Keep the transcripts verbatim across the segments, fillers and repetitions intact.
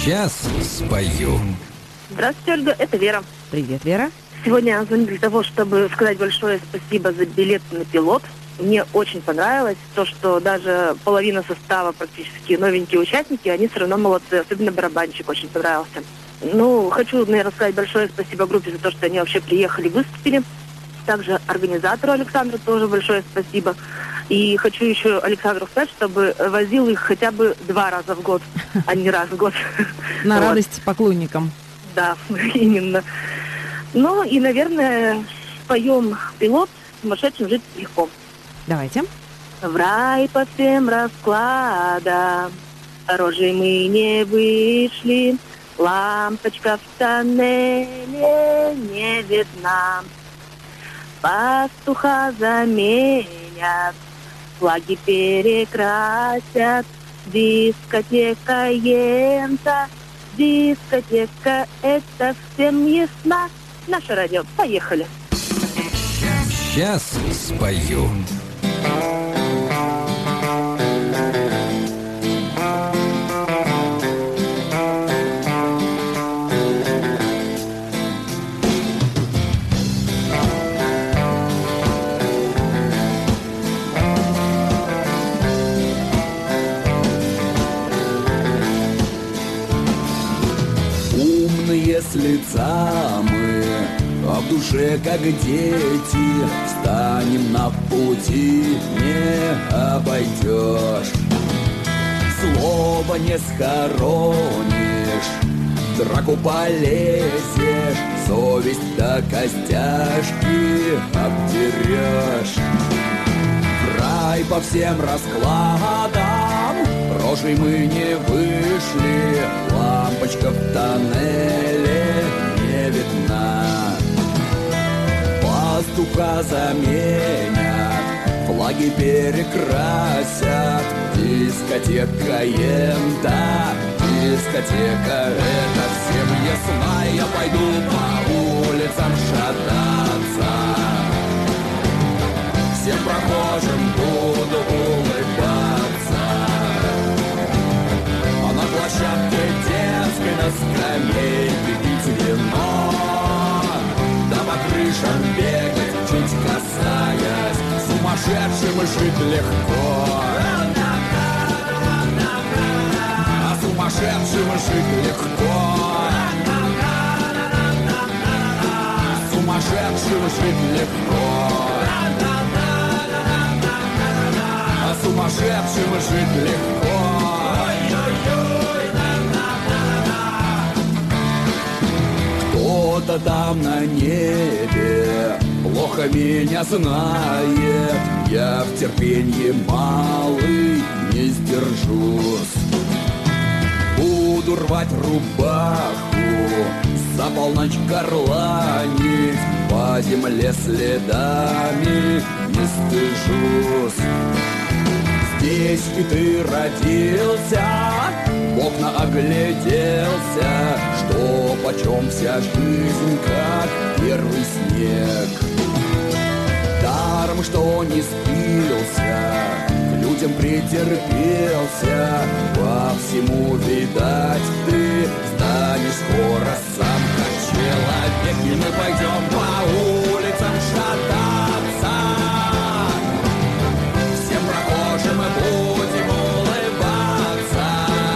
Сейчас спою. Здравствуйте, Ольга, это Вера. Привет, Вера. Сегодня я звоню для того, чтобы сказать большое спасибо за билет на пилот. Мне очень понравилось то, что даже половина состава, практически новенькие участники, они все равно молодцы, особенно барабанщик очень понравился. Ну, хочу, наверное, сказать большое спасибо группе за то, что они вообще приехали, выступили. Также организатору Александру тоже большое спасибо. И хочу еще Александру сказать, чтобы возил их хотя бы два раза в год, а не раз в год. На Вот. радость поклонникам. Да, именно. Ну и, наверное, споем пилот «Сумасшедшим жить легко». Давайте. В рай по всем раскладам, рожей мы не вышли, лампочка в тоннеле не видна. Пастуха заменят, флаги перекрасят, дискотека Ента, дискотека, это всем ясна. Наше радио, поехали. Сейчас спою. Умные с лица мы, а в душе как дети, встанем на пути, не обойдешь. Слово не схоронишь, в драку полезешь, совесть до костяшки обдерешь. В рай по всем раскладам, рожей мы не вышли, лампочка в тоннеле не видна. Пастуха заменят, флаги перекрасят, дискотека Ента, дискотека это всем ясна. Я пойду по улицам шататься, всем прохожим буду улыбаться, а на площадке детской на скамейке пить вино, да по крышам бегать, чуть касаясь, сумасшедшим жить легко. А сумасшедшим жить легко. Сумасшедшим жить легко. А сумасшедшим жить легко. Кто-то там на небе плохо меня знает, я в терпении малый не сдержусь. Буду рвать рубаху, за полночь горланить, по земле следами не стыжусь. Здесь и ты родился, в окна огляделся, что почем вся жизнь, как первый снег. Даром, что не спился, к людям претерпелся, по всему, видать, ты станешь скоро сам как человек. И мы пойдем по улицам шататься, всем прохожим мы будем улыбаться,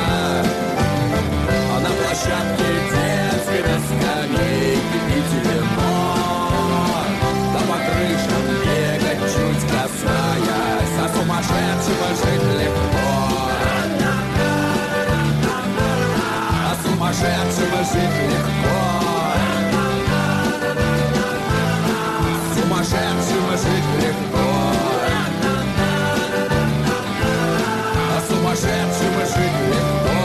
а на площадке детской на скамейке пить вино, да по крышам бегать, чуть касаясь, а сумасшедшего жить легко. А сумасшедшего жить легко. Сумасшедшего жить легко. А сумасшедшего жить легко.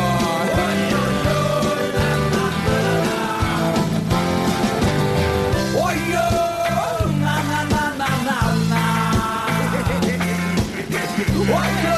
Ой-ой! На-на-на-на-на-на! Ой-ой!